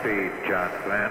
Godspeed, John Glenn.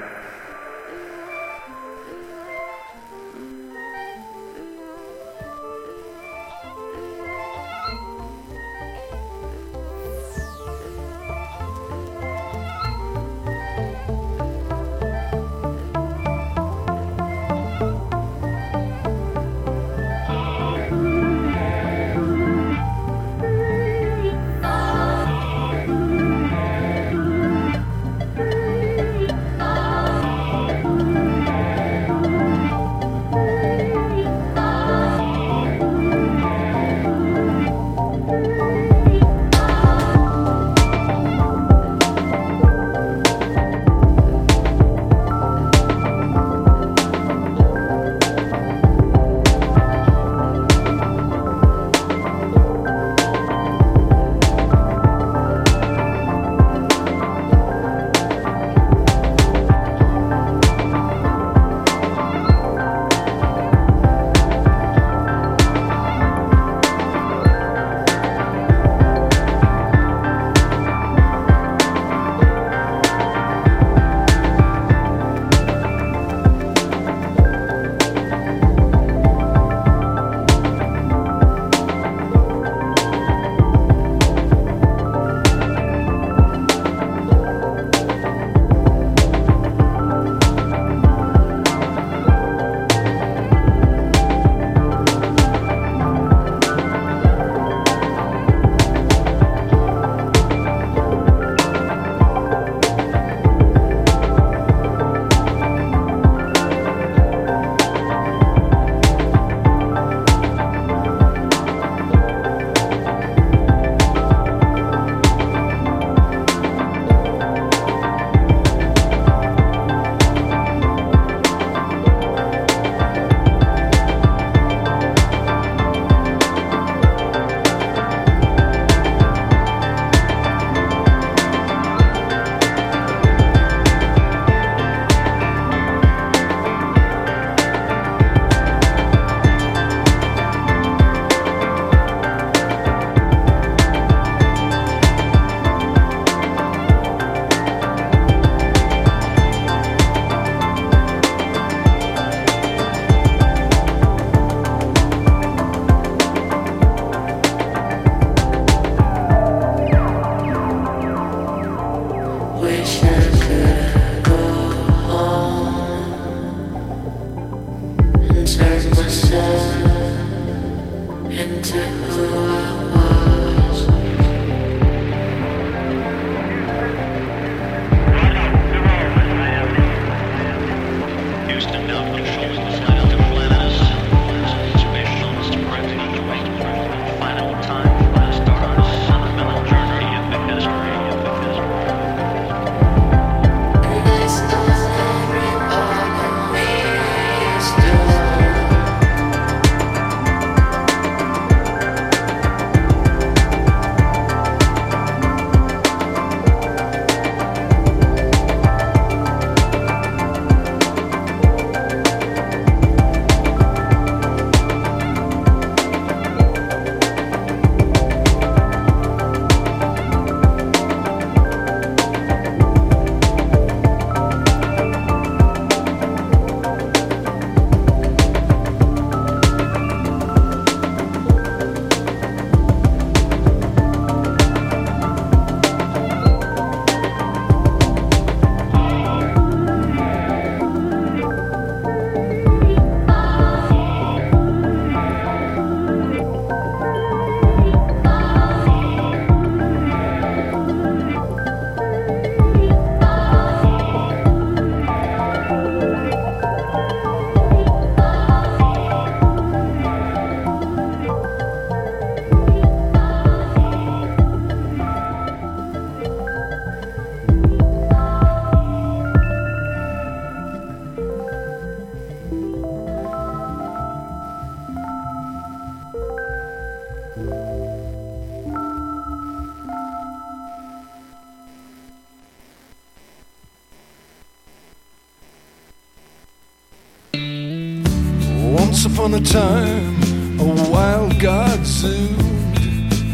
Once upon a time, a wild god zoomed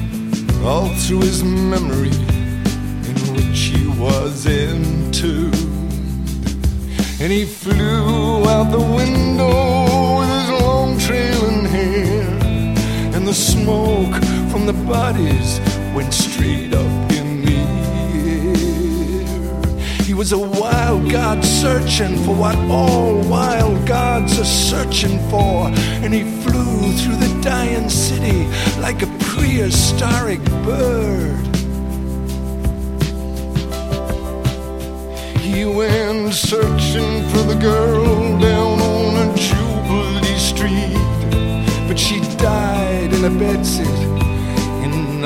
all through his memory, in which he was entombed. and he flew out the window with his long trailing hair, and the smoke from the bodies went straight up in the air. He was a wild god searching for what all wild gods are searching for, and he flew through the dying city like a prehistoric bird. He went searching for the girl down on a Jubilee Street, but she died in a bedsit in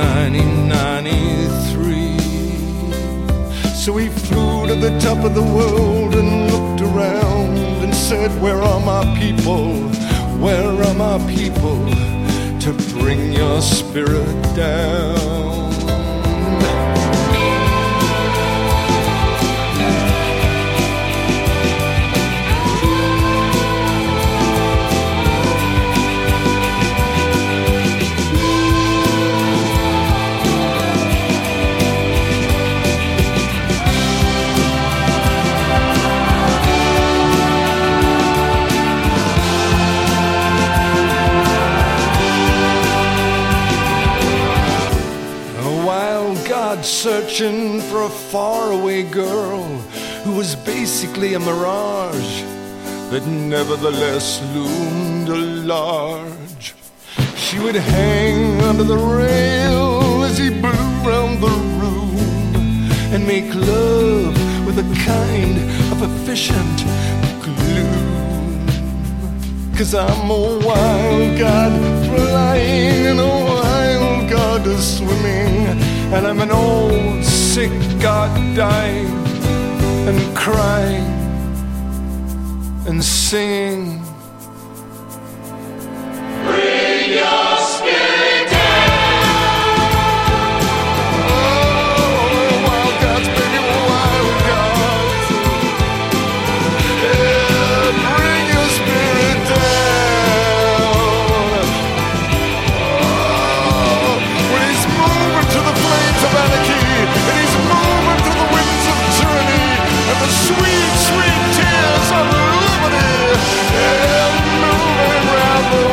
1993. So he flew to the top of the world and looked around and said, where are my people? Where are my people to bring your spirit down? Searching for a faraway girl who was basically a mirage that nevertheless loomed large. She would hang under the rail as he blew round the room and make love with a kind of efficient gloom. 'Cause I'm a wild god flying and a wild god swimming, and I'm an old sick god dying and crying and singing. Bring your spirit down. Oh, wild gods, baby, wild gods. Yeah, bring your spirit down. Oh, when he's moving to the flames of anarchy, and he's moving to the winds of tyranny, and the sweet, sweet tears of liberty, and moving around the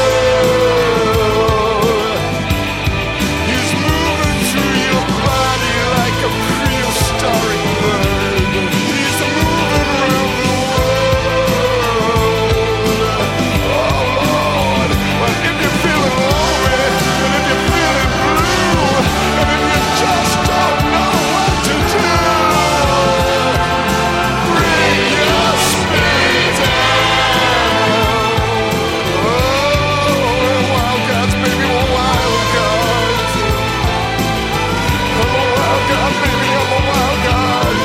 world. He's moving through your body like a prehistoric bird. He's moving around the world. Oh Lord, well, if you're feeling lonely, and if you're feeling blue, and if you just don't know what to do, bring your spirit down. Oh, we're wild gods, baby, we're wild gods. I'm a wild god, baby, I'm a wild god.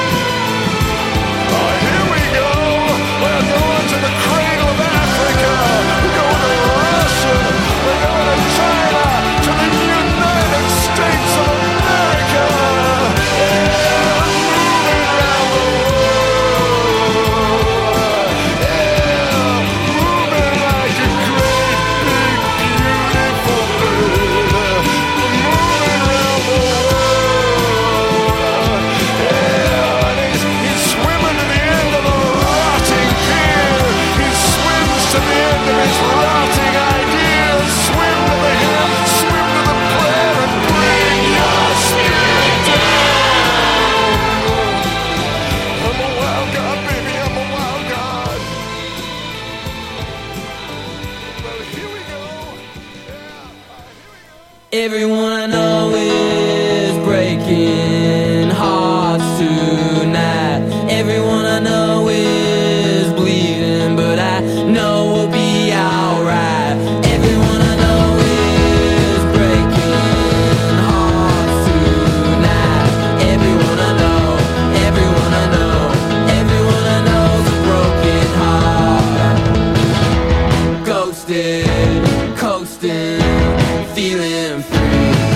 Oh, here we go. We're going to the cradle of Africa. We're going to Russia. We're going to China, to the United States of America. Yeah, moving around the world. Yeah, moving like a great, big, beautiful bird. Moving around the world. Yeah, and he's swimming to the end of the rotting pier. He swims to the end of his rotting ideas. Swim to the hill, swim to the plan, and bring your spirit down. I'm a wild god, baby, I'm a wild god. Well, here we go. Everyone I know is breaking hearts tonight. Everyone I know is bleeding, but I know we'll be alright. Everyone I know is breaking hearts tonight. Everyone I know, everyone I know, everyone I know's a broken heart. Ghosted, coasting, feeling free.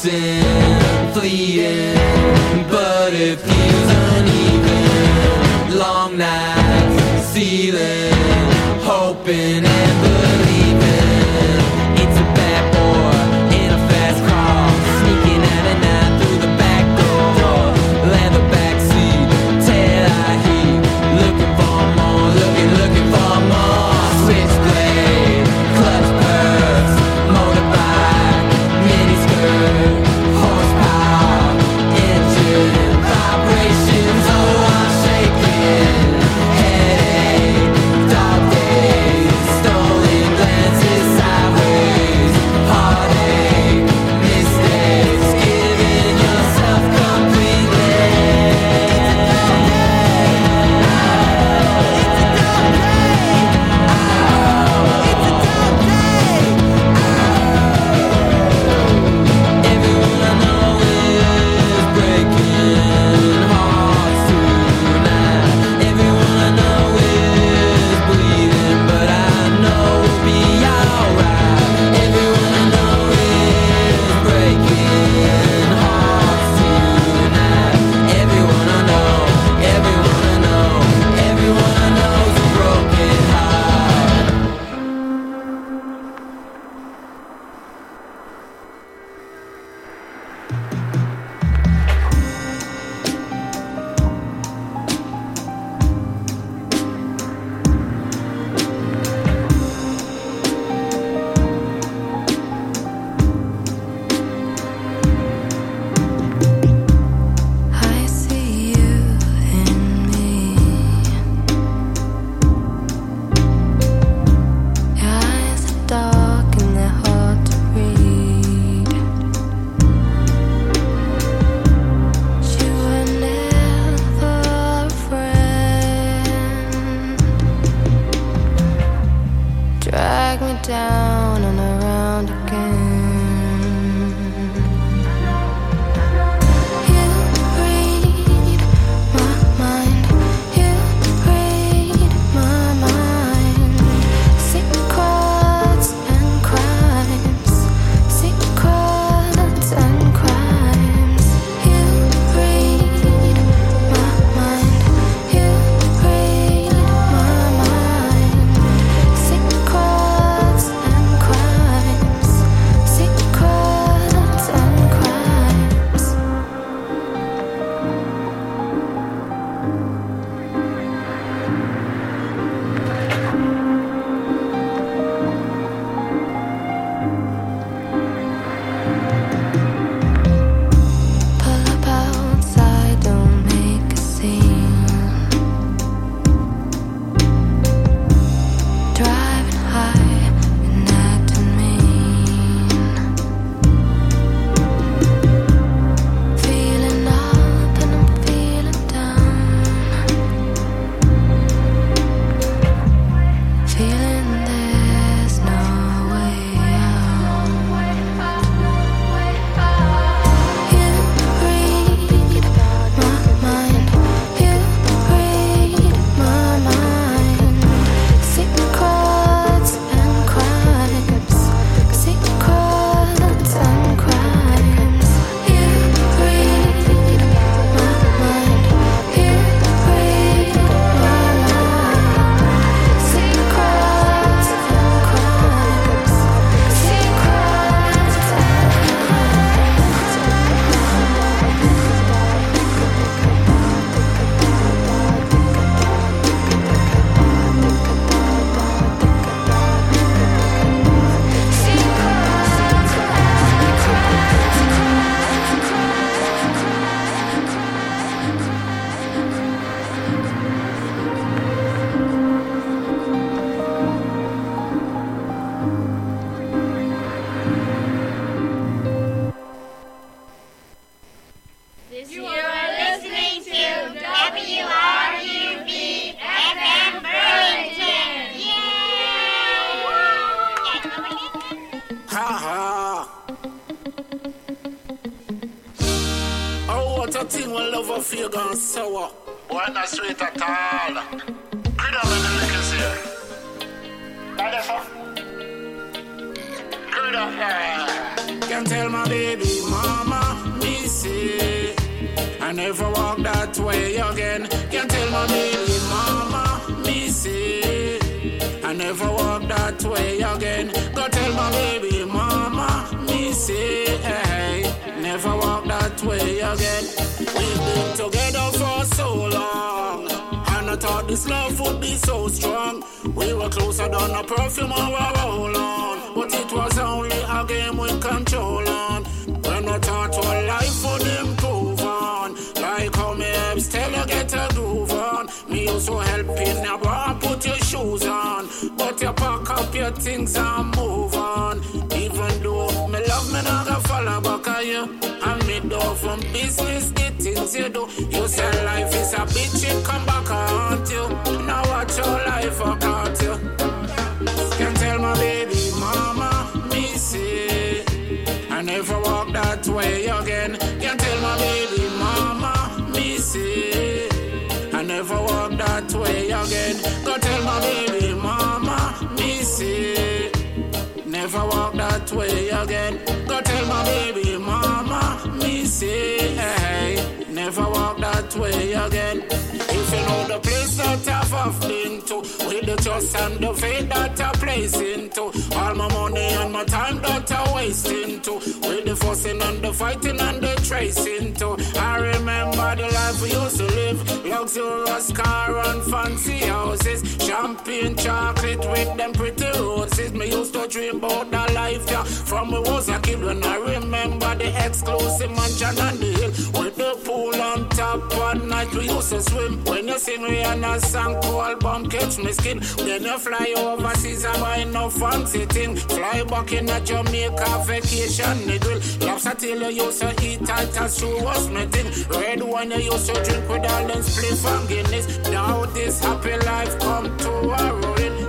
passing, fleeting, but it feels uneven. Long nights, ceiling, hoping and believing. It's a bad boy in a fast car, sneaking out at night through the back door. Leather backseat, tail eye heat, looking for more, looking for more. Switchblade, clutch bursts, motorbike, miniskirt, horsepower, engine, vibrations. Oh, I'm shaking, headache, dog days, stolen glances sideways, heartache, mistakes, giving yourself completely. Everyone I know is breaking hearts tonight. Everyone I know is bleeding, but I know we'll be alright. Everyone I know is breaking hearts tonight. Everyone I know, everyone I know, everyone I know's a broken heart. I see you in me. Your eyes are dark and they're hard to read. You were never a friend. Drag me down and around again. You read my mind. You read my mind. Secrets and crimes. Secrets and crimes. You read my mind. You read my mind. Secrets and crimes. Secrets and crimes. Pull up outside, don't make a scene. Driving high and acting mean. Feeling up and I'm feeling down. Feeling there's no way out. You read my mind. You read my mind. Secrets and crimes. Secrets and crimes. You read my mind. You read my mind. Secrets and crimes. Secrets and You are listening to WRUB FM Burlington. Ha ha. Oh, what a thing when love feel gone sour. Boy, not sweet at all. Could have been the liquors here. That is all. Could have. Can tell my baby mama, me say I never walk that way again. Can tell my baby mama, me say I never walk that way again. Go tell my baby mama, me say hey, never walk that way again. We've been together for so long, and I thought this love would be so strong. We were closer than a perfume or a roll-on, but it was only a game with control on. When I thought our life would improve on, like how me helps tell you get a groove on. Me also helping you bra put your shoes on, but you pack up your things and move on. Even though me love me not gonna follow back on you, and me do from business the things you do. You say life is a bitch, it come back and haunt you. Now watch your life account you. Can tell my baby mama, me say I never walk that way again. Can tell my baby mama, me say I never walk that way again. Go tell my baby mama, me say never walk that way again. Go tell my baby mama, me say hey, never walk that way again. If you know the place that I've been to, with the trust and the faith that I place into, all my money and my time that I waste into, with the fussing and the fighting and the tracing to. I remember the life we used to live, luxurious car and fancy houses, champagne chocolate with them pretty roses. Me used to dream about that life, yeah, from when I was a kid. When I remember the exclusive mansion on the hill, with the pool on top. One night we used to swim. When you sing Rihanna's song called Bomb Catch Me Skin, then you fly overseas and buy no fancy thing. Fly back in a Jamaica vacation, nigga. Lobster tail you used to eat at a shoe was my thing. Red wine you used to drink with all them spliff and Guinness. Now this happy life come to a ruin.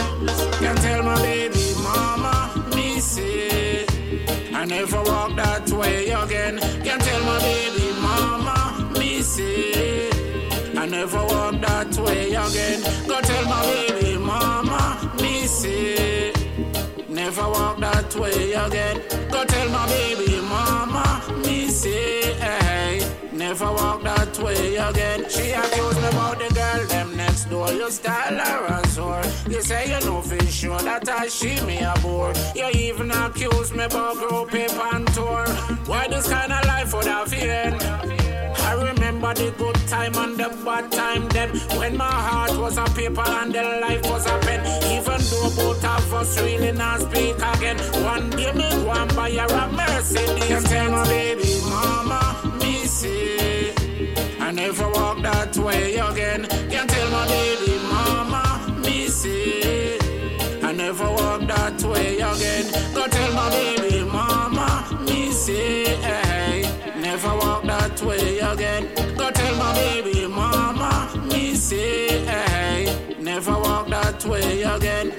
Can tell my baby mama, me say I never walk that way again. Can tell my baby mama, me say I never walk that way again. Go tell my baby mama, me say never walk that way again. Go tell my baby mama, me say hey, never walk that way again. She accused me about the girl them next door. You style her as whore. You say you know for sure that I she me a bore. You even accuse me about group and tour. Why this kind of life would have end? I remember the good time and the bad time then, when my heart was a paper and the life was a pen. Even though both of us really not speak again, one day me go and buy her a Mercedes. Can tell my baby mama, me say I never walk that way again. Can tell my baby mama, me say I never walk that way again. Go tell my baby mama, me say hey, never walk that way again. Go tell my baby mama, me say hey, never walk that way again.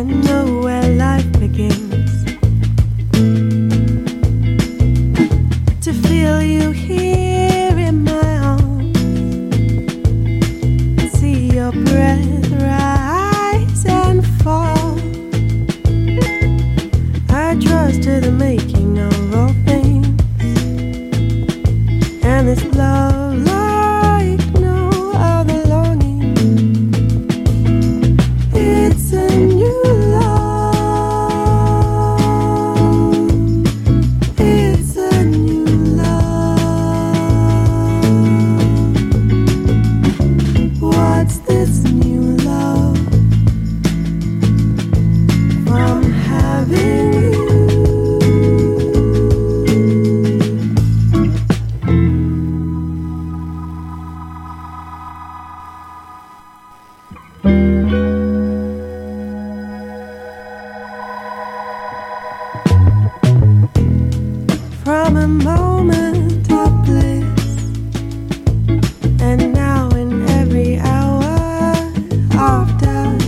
know where life begins. To feel you here in my arms, see your breath rise and fall. I trust to the making of all things, and this love like no other longing. It's a new love. It's a new love. What's this new love? From having you. From a moment of bliss, and now in every hour of death.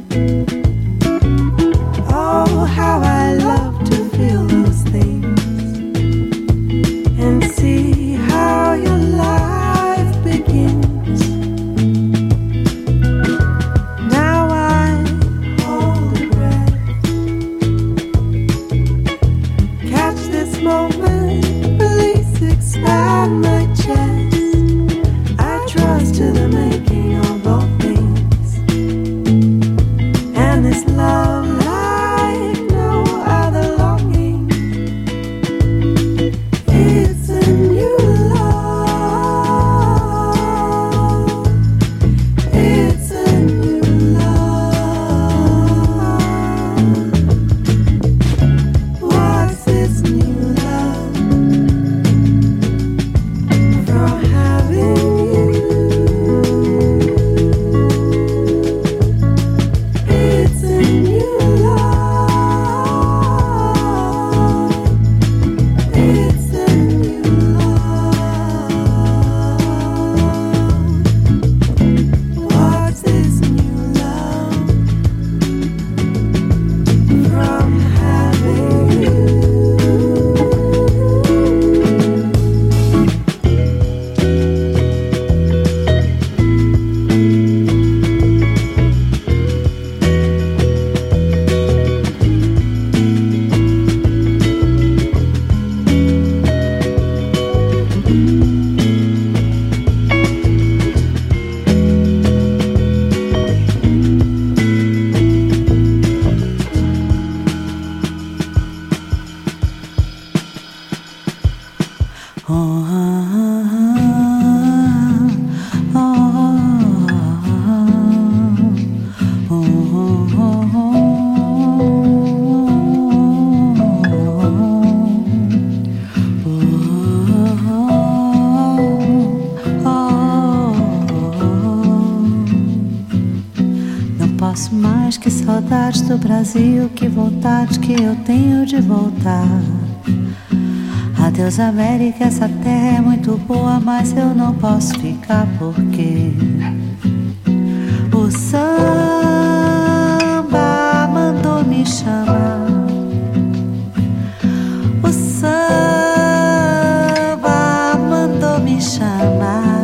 Oh, how I love to feel those things and see how your life begins. Now I hold a breath, catch this moment, release, expand my chest. I trust to the making of all things, and this love like no other longing. It's a new love. It's a new love. What's this new love? From having you. It's a new love. It's a new love. What's this new love? From having you. Não posso mais, que saudades do Brasil, que vontade que eu tenho de voltar. Adeus América, essa terra é muito boa, mas eu não posso ficar porque o samba mandou me chamar. O samba mandou me chamar.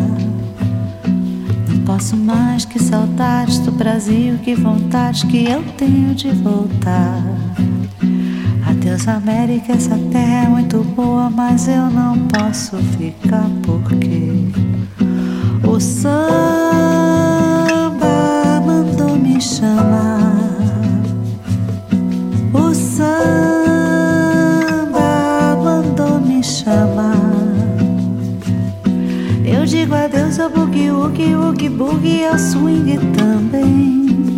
Não posso mais, que saudades do Brasil, que vontade que eu tenho de voltar. Adeus América, essa terra é muito boa, mas eu não posso ficar porque o samba mandou me chamar. O samba mandou me chamar. Eu digo adeus ao boogie, woogie, woogie, boogie, ao swing também.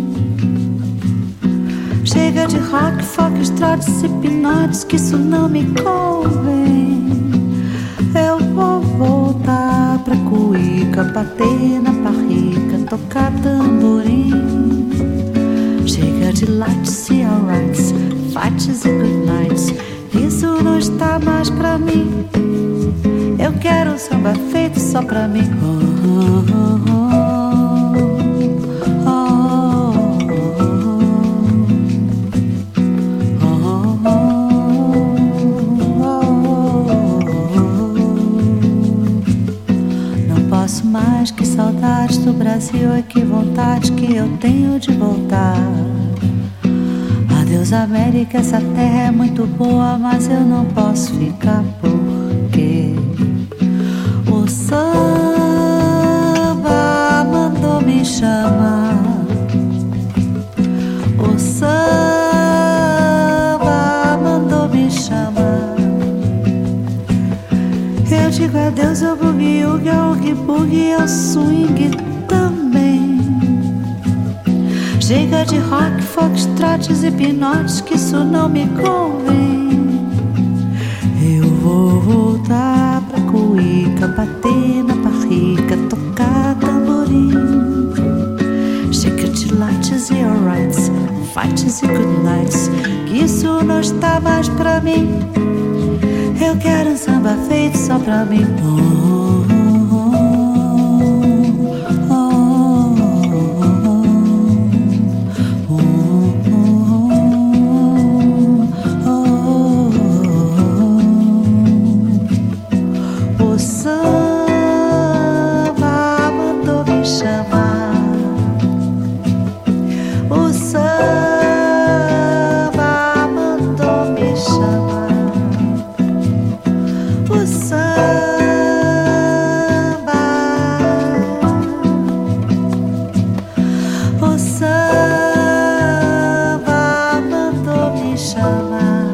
Chega de rock, folk, trotes e pinotes, que isso não me convém. Eu vou voltar pra cuíca, bater na barriga, tocar tamborim. Chega de lights e alrights, fights e good nights, isso não está mais pra mim. Eu quero um samba feito só pra mim. Brasil, ai que vontade que eu tenho de voltar. Adeus América, essa terra é muito boa, mas eu não posso ficar porque o samba mandou me chamar. O samba mandou me chamar. Eu digo adeus ao boogie-woogie, ao oogie-boogie, ao swing também. Chega de rock, foxtrotes e pinotes, que isso não me convém. Eu vou voltar pra cuíca, bater na barriga, tocar tamborim. Chiquitilates e alrights, fights e good nights, que isso não está mais pra mim. Eu quero um samba feito só pra mim. O samba mandou me chamar. O samba mandou me chamar. O samba mandou me chamar.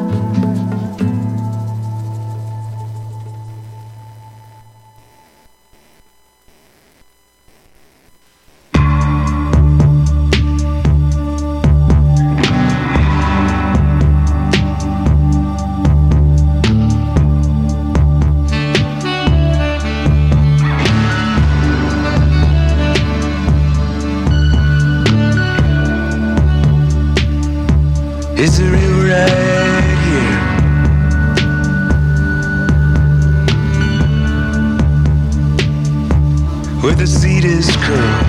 It's a river right here. Where the seed is curled.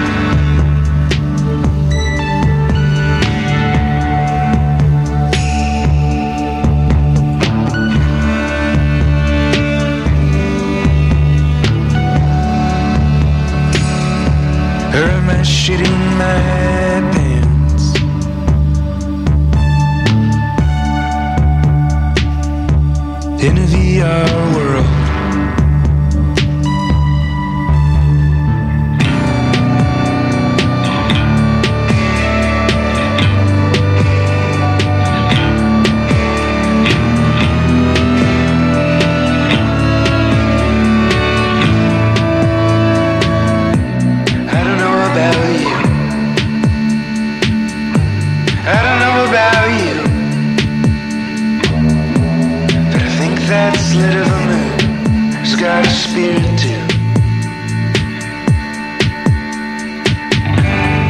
Or am I shitting my pants? In a VR world.